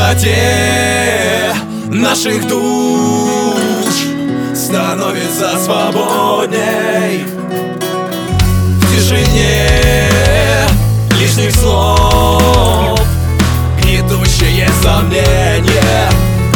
пустоте наших душ становится свободней. В тишине лишних слов гнетущее сомнение.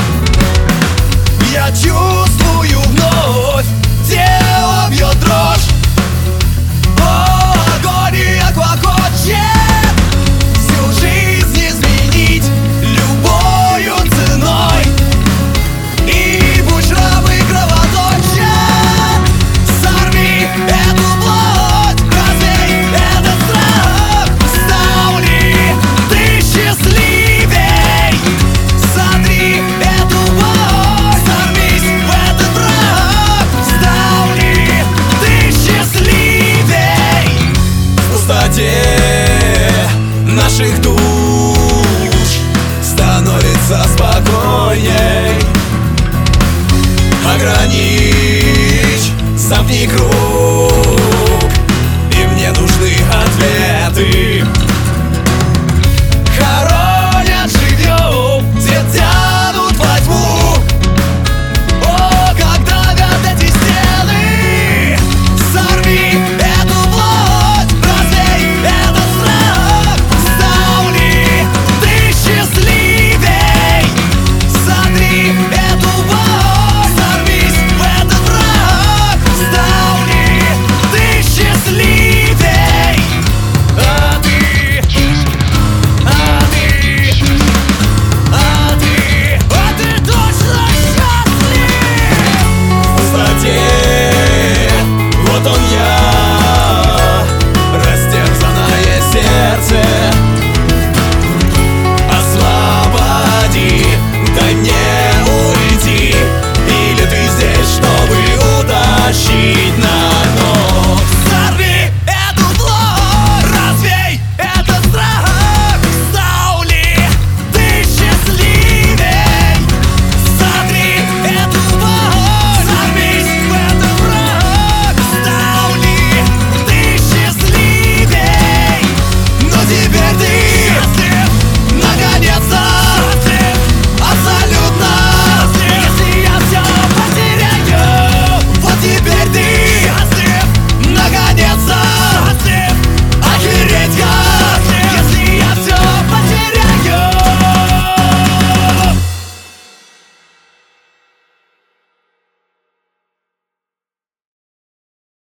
Я чувствую вновь, тело бьет дрожь. О, агония клокочет. Всю жизнь изменить любою ценой, и пусть рабы кровоточат. Сорви эту плоть, развей этот страх. Стал ли ты счастливей? Сотри эту боль, сорвись в этот враг. Стал ли ты счастливей? В пустоте наших душ становится спокойней. Ограничь, замкни круг, и мне нужны